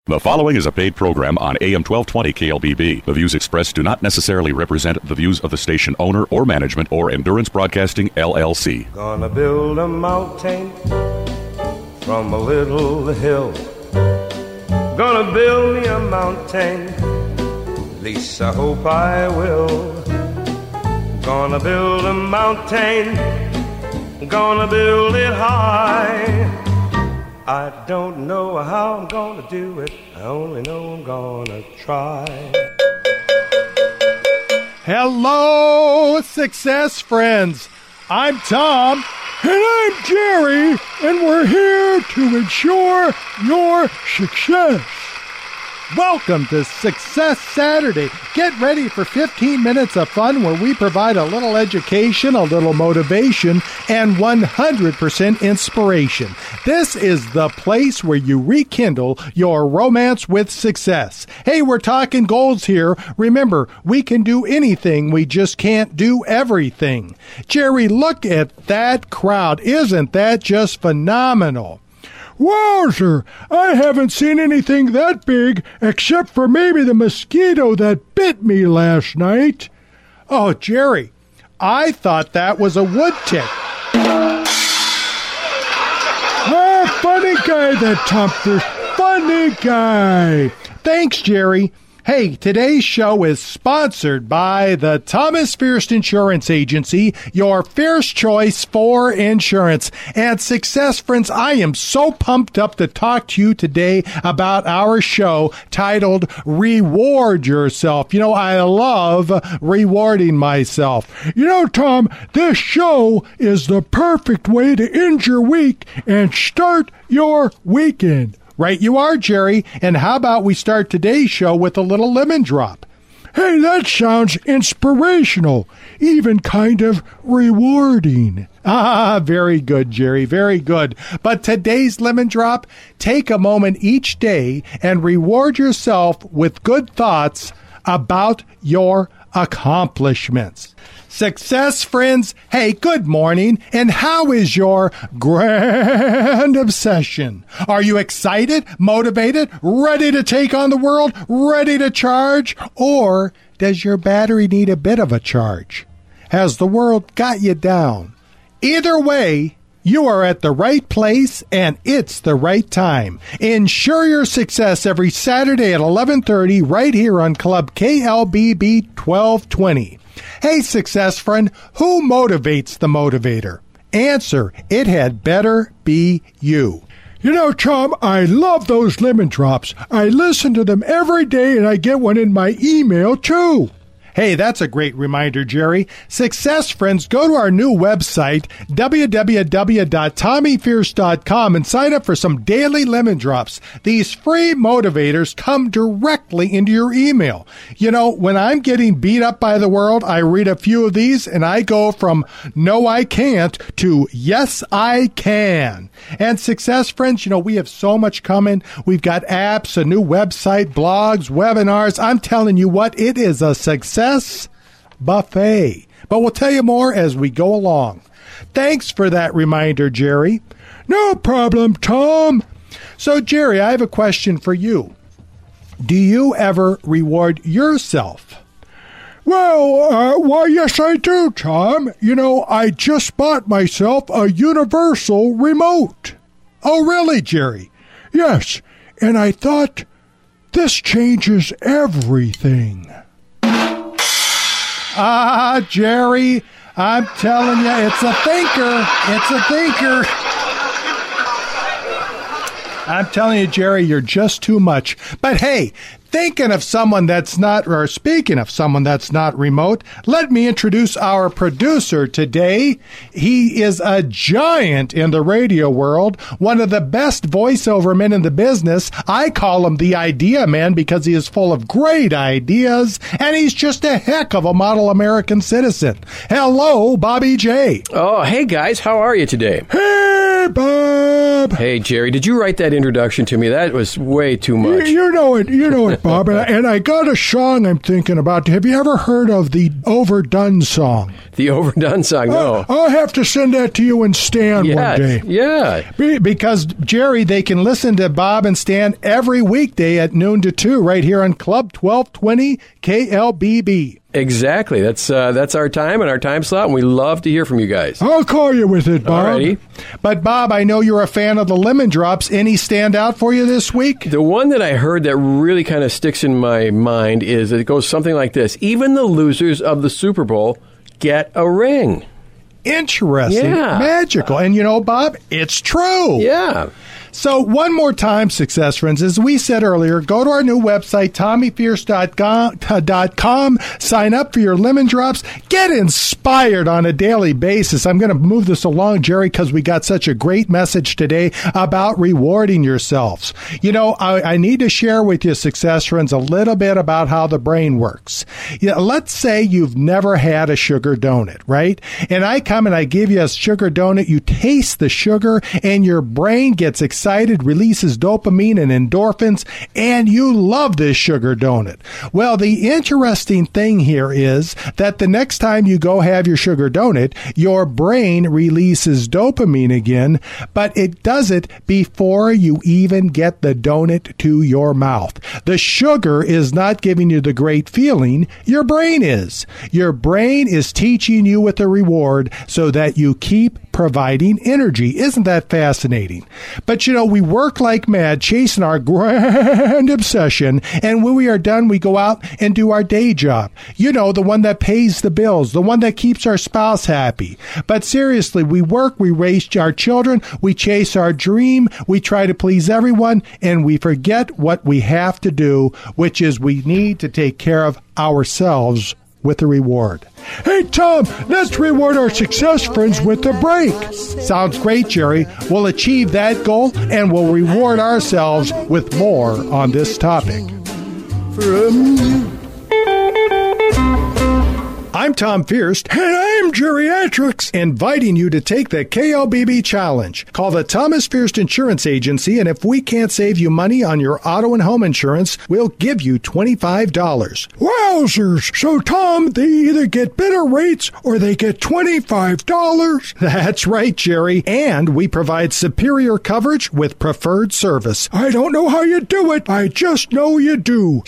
The following is a paid program on AM 1220 KLBB. The views expressed do not necessarily represent the views of the station owner or management or Endurance Broadcasting, LLC. Gonna build a mountain from a little hill. Gonna build me a mountain, at least I hope I will. Gonna build a mountain, gonna build it high. I don't know how I'm gonna do it, I only know I'm gonna try. Hello, success friends. I'm Tom. And I'm Jerry, and we're here to ensure your success. Welcome to Success Saturday. Get ready for 15 minutes of fun where we provide a little education, a little motivation, and 100% inspiration. This is the place where you rekindle your romance with success. Hey, we're talking goals here. Remember, we can do anything, we just can't do everything. Jerry, look at that crowd. Isn't that just phenomenal? Wowzer, I haven't seen anything that big except for maybe the mosquito that bit me last night. Oh, Jerry, I thought that was a wood tick. Ah, funny guy, that Tomster. Funny guy. Thanks, Jerry. Hey, today's show is sponsored by the Thomas Fierst Insurance Agency, your fierce choice for insurance. And success friends, I am so pumped up to talk to you today about our show titled Reward Yourself. You know, I love rewarding myself. You know, Tom, this show is the perfect way to end your week and start your weekend. Right you are, Jerry. And how about we start today's show with a little lemon drop? Hey, that sounds inspirational, even kind of rewarding. Ah, very good, Jerry, very good. But today's lemon drop, take a moment each day and reward yourself with good thoughts about your accomplishments. Success, friends. Hey, good morning. And how is your grand obsession? Are you excited, motivated, ready to take on the world, ready to charge? Or does your battery need a bit of a charge? Has the world got you down? Either way, you are at the right place, and it's the right time. Ensure your success every Saturday at 11:30 right here on Club KLBB 1220. Hey, success friend, who motivates the motivator? Answer, it had better be you. You know, Tom, I love those lemon drops. I listen to them every day, and I get one in my email, too. Hey, that's a great reminder, Jerry. Success friends, go to our new website, www.tommyfierce.com, and sign up for some daily lemon drops. These free motivators come directly into your email. You know, when I'm getting beat up by the world, I read a few of these, and I go from no, I can't to yes, I can. And success friends, you know, we have so much coming. We've got apps, a new website, blogs, webinars. I'm telling you what, it is a success buffet. But we'll tell you more as we go along. Thanks for that reminder, Jerry. No problem, Tom. So, Jerry, I have a question for you. Do you ever reward yourself? Well, why, yes, I do, Tom. You know, I just bought myself a universal remote. Oh, really, Jerry? Yes, and I thought, this changes everything. Ah, Jerry, I'm telling you, it's a thinker. It's a thinker. I'm telling you, Jerry, you're just too much. But hey, speaking of someone that's not remote, let me introduce our producer today. He is a giant in the radio world, one of the best voiceover men in the business. I call him the Idea Man because he is full of great ideas, and he's just a heck of a model American citizen. Hello, Bobby J. Oh, hey guys, how are you today? Hey! Hey, Bob. Hey, Jerry, did you write that introduction to me? That was way too much. You know it, Bob. And I got a song I'm thinking about. Have you ever heard of the Overdone song? The Overdone song, no. I'll have to send that to you and Stan one day. Yeah. Because, Jerry, they can listen to Bob and Stan every weekday at noon to 2 right here on Club 1220 KLBB. Exactly. That's our time and our time slot, and we love to hear from you guys. I'll call you with it, Bob. Alrighty. But, Bob, I know you're a fan of the Lemon Drops. Any stand out for you this week? The one that I heard that really kind of sticks in my mind is it goes something like this. Even the losers of the Super Bowl get a ring. Interesting. Yeah. Magical. And, Bob, it's true. Yeah. So one more time, Success Friends, as we said earlier, go to our new website, TommyFierce.com, sign up for your Lemon Drops, get inspired on a daily basis. I'm going to move this along, Jerry, because we got such a great message today about rewarding yourselves. I need to share with you, Success Friends, a little bit about how the brain works. Let's say you've never had a sugar donut, right? And I come and I give you a sugar donut, you taste the sugar, and your brain gets excited, releases dopamine and endorphins, and you love this sugar donut. Well, the interesting thing here is that the next time you go have your sugar donut, your brain releases dopamine again, but it does it before you even get the donut to your mouth. The sugar is not giving you the great feeling, your brain is. Your brain is teaching you with a reward so that you keep providing energy. Isn't that fascinating? But we work like mad chasing our grand obsession, and when we are done, we go out and do our day job. The one that pays the bills, the one that keeps our spouse happy. But seriously, we work, we raise our children, we chase our dream, we try to please everyone, and we forget what we have to do, which is we need to take care of ourselves with a reward. Hey, Tom, let's reward our Success Friends with a break. Sounds great, Jerry. We'll achieve that goal, and we'll reward ourselves with more on this topic. I'm Tom Fierce. And I'm Geriatrics. Inviting you to take the KLBB Challenge. Call the Thomas Fierce Insurance Agency, and if we can't save you money on your auto and home insurance, we'll give you $25. Wowzers. So, Tom, they either get better rates or they get $25. That's right, Jerry. And we provide superior coverage with preferred service. I don't know how you do it. I just know you do.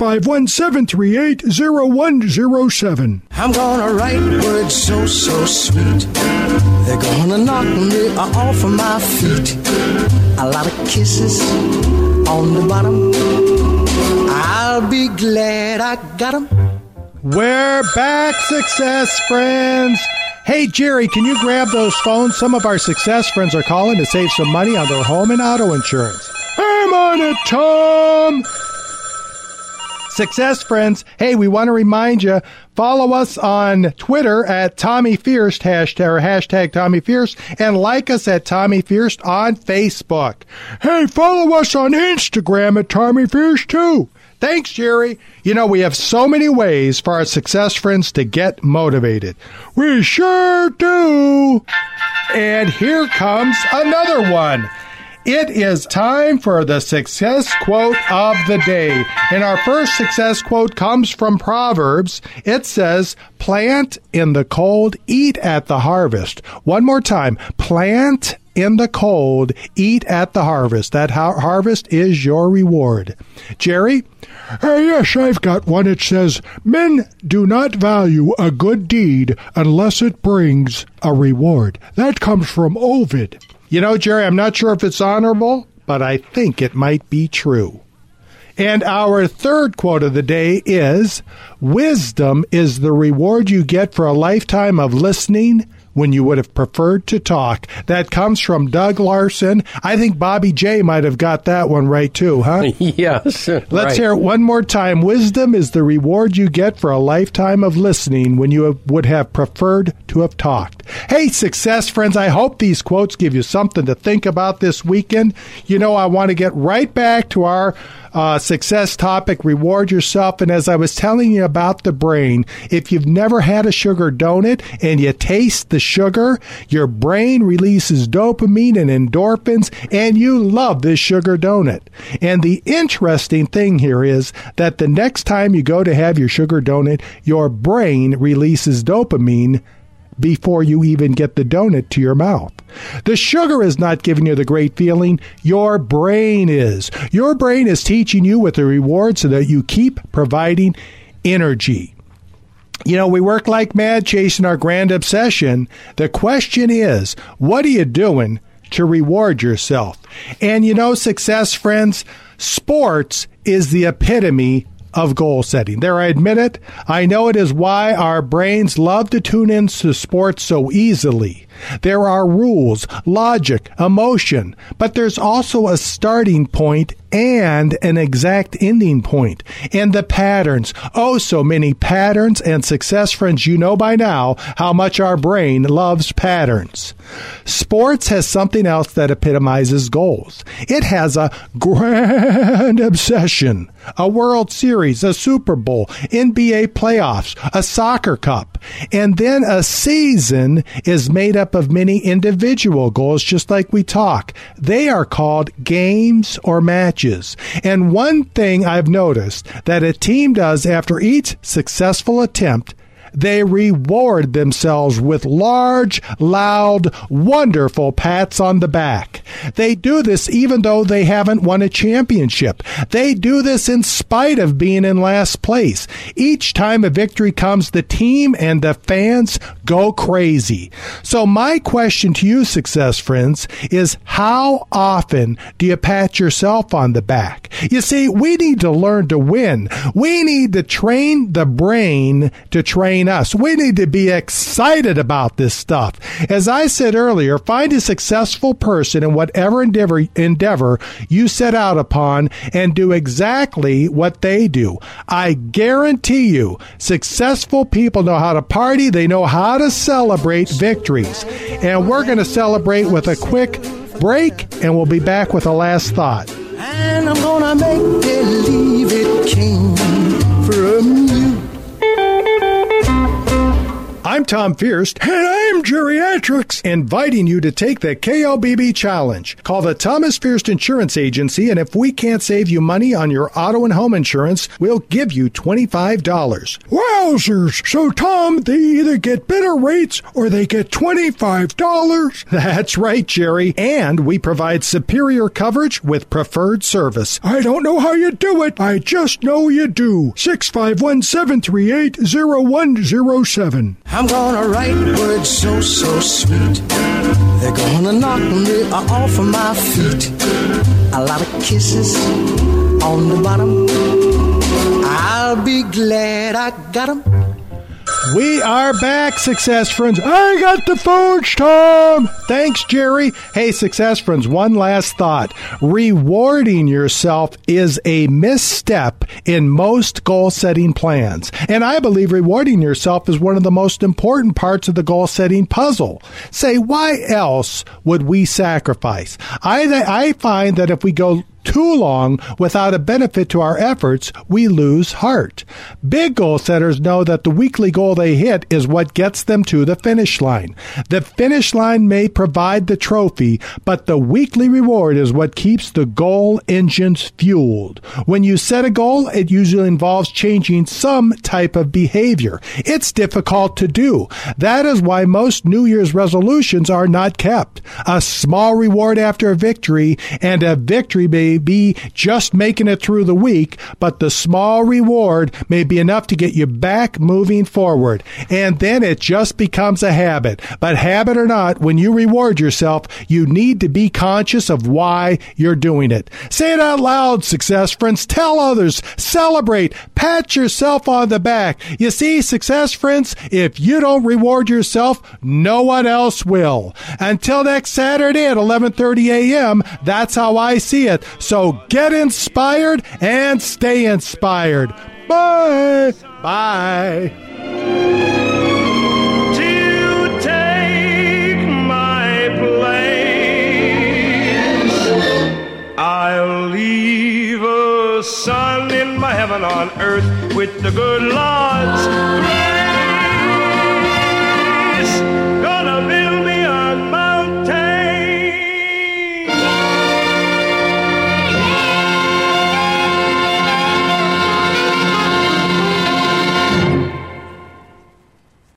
651-738-0107. I'm gonna write words so sweet. They're gonna knock me off of my feet. A lot of kisses on the bottom. I'll be glad I got them. We're back, Success Friends. Hey, Jerry, can you grab those phones? Some of our Success Friends are calling to save some money on their home and auto insurance. I'm on it, Tom. Success Friends, hey, we want to remind you, follow us on Twitter at Tommy Fierce, hashtag Tommy Fierce, and like us at Tommy Fierce on Facebook. Hey, follow us on Instagram at Tommy Fierce, too. Thanks, Jerry. We have so many ways for our Success Friends to get motivated. We sure do. And here comes another one. It is time for the success quote of the day. And our first success quote comes from Proverbs. It says, plant in the cold, eat at the harvest. One more time, plant in the cold, eat at the harvest. That harvest is your reward. Jerry? Yes, I've got one. It says, men do not value a good deed unless it brings a reward. That comes from Ovid. Jerry, I'm not sure if it's honorable, but I think it might be true. And our third quote of the day is, wisdom is the reward you get for a lifetime of listening when you would have preferred to talk. That comes from Doug Larson. I think Bobby J might have got that one right, too, huh? Yes. Let's hear it one more time. Wisdom is the reward you get for a lifetime of listening when you would have preferred to have talked. Hey, success friends, I hope these quotes give you something to think about this weekend. You know, I want to get right back to our success topic, reward yourself. And as I was telling you about the brain, if you've never had a sugar donut and you taste the sugar, your brain releases dopamine and endorphins, and you love this sugar donut. And the interesting thing here is that the next time you go to have your sugar donut, your brain releases dopamine before you even get the donut to your mouth. The sugar is not giving you the great feeling. Your brain is. Your brain is teaching you with the reward so that you keep providing energy. You know, we work like mad chasing our grand obsession. The question is, what are you doing to reward yourself? And you know, success friends, sports is the epitome of goal setting. There, I admit it. I know it is why our brains love to tune into sports so easily. There are rules, logic, emotion, but there's also a starting point and an exact ending point. And the patterns, oh, so many patterns, and success friends, you know by now how much our brain loves patterns. Sports has something else that epitomizes goals. It has a grand obsession, a World Series, a Super Bowl, NBA playoffs, a soccer cup, and then a season is made up of many individual goals, just like we talk. They are called games or matches. And one thing I've noticed that a team does after each successful attempt, they reward themselves with large, loud, wonderful pats on the back. They do this even though they haven't won a championship. They do this in spite of being in last place. Each time a victory comes, the team and the fans go crazy. So my question to you, success friends, is how often do you pat yourself on the back? You see, we need to learn to win. We need to train the brain to train us. We need to be excited about this stuff. As I said earlier, find a successful person in whatever endeavor you set out upon and do exactly what they do. I guarantee you, successful people know how to party. They know how to celebrate victories. And we're going to celebrate with a quick break, and we'll be back with a last thought. And I'm gonna make believe it came from you. I'm Tom Fierst, and I'm Geriatrics, inviting you to take the KLBB Challenge. Call the Thomas Fierst Insurance Agency, and if we can't save you money on your auto and home insurance, we'll give you $25. Wowzers! So, Tom, they either get better rates or they get $25? That's right, Jerry. And we provide superior coverage with preferred service. I don't know how you do it. I just know you do. 651-738-0107. I'm gonna write words so, so sweet. They're gonna knock me off of my feet. A lot of kisses on the bottom. I'll be glad I got 'em. We are back, success friends. I got the phones, Tom. Thanks, Jerry. Hey, success friends, one last thought. Rewarding yourself is a misstep in most goal-setting plans. And I believe rewarding yourself is one of the most important parts of the goal-setting puzzle. Say, why else would we sacrifice? I find that if we go too long without a benefit to our efforts, we lose heart. Big goal setters know that the weekly goal they hit is what gets them to the finish line. The finish line may provide the trophy, but the weekly reward is what keeps the goal engines fueled. When you set a goal, it usually involves changing some type of behavior. It's difficult to do. That is why most New Year's resolutions are not kept. A small reward after a victory, and a victory may be just making it through the week, but the small reward may be enough to get you back moving forward. And then it just becomes a habit. But habit or not, when you reward yourself, you need to be conscious of why you're doing it. Say it out loud, success friends. Tell others. Celebrate. Pat yourself on the back. You see, success friends, if you don't reward yourself, no one else will. Until next Saturday at 11:30 a.m., that's how I see it. So get inspired and stay inspired. Bye. Bye. To take on earth with the good Lord's